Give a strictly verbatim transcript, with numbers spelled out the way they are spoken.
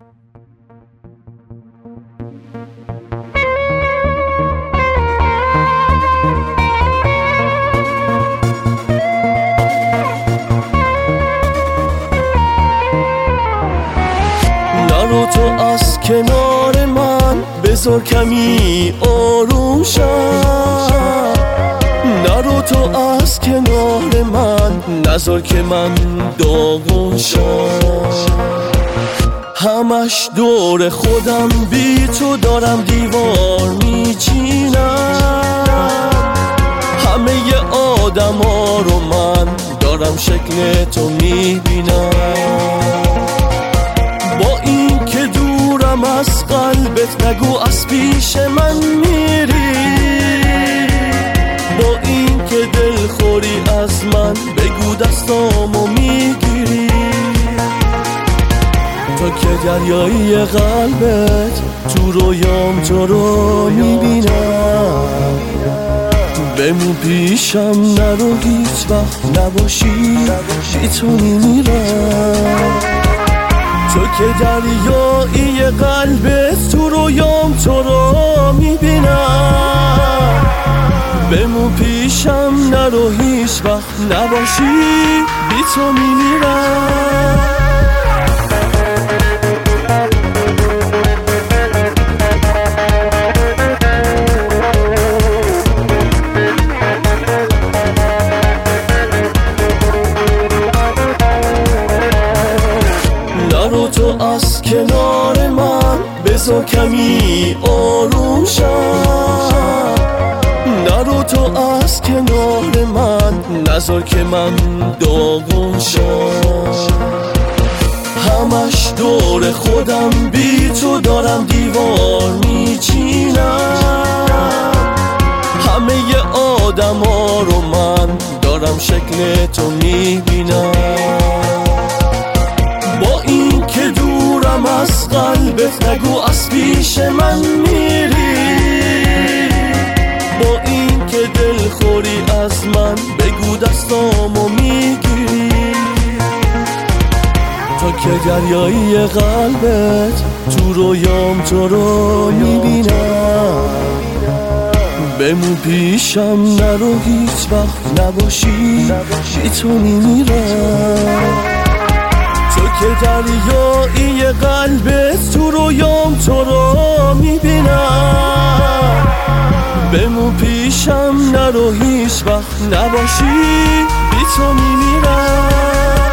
نرو تو از کنار من، بذار کمی آروم شم. نرو تو از کنار من، نذار که من داغون شم. همش دور خودم بی تو دارم دیوار میچینم. همه آدم ها رو من دارم شکل تو میبینم. با این که دورم از قلبت، نگو از پیش من میری. با این که دلخوری از من، بگو دستامو میگیری. تو که دریایی قلبت، تو رویام تو رو میبینم. بمون پیشم، نرو هیچ وقت نباشی، بی تو میمیرم. تو که دریایی قلبت، تو رویام تو رو میبینم. بمون پیشم، نرو هیچ وقت نباشی، بی تو میمیرم. نرو تو از کنار من، بذار کمی آروم شم. نرو تو از کنار من، نذار که من داغون شم. همش دور خودم بی تو دارم دیوار میچینم. همه آدم ها رو من دارم شکل تو میبینم. با این که دورم از قلبت، نگو از پیش من میری. با این که دلخوری از من، بگو دستامو میگیری. تو که دریایی قلبت، تو رویام تو رو میبینم. بمون پیشم، نرو هیچ وقت نباشی، بی تو میمیرم. تو که دریایی قلبت، تو رویام تو رو میبینم. بمون پیشم، نرو هیچ وقت نباشی، بی تو میمیرم.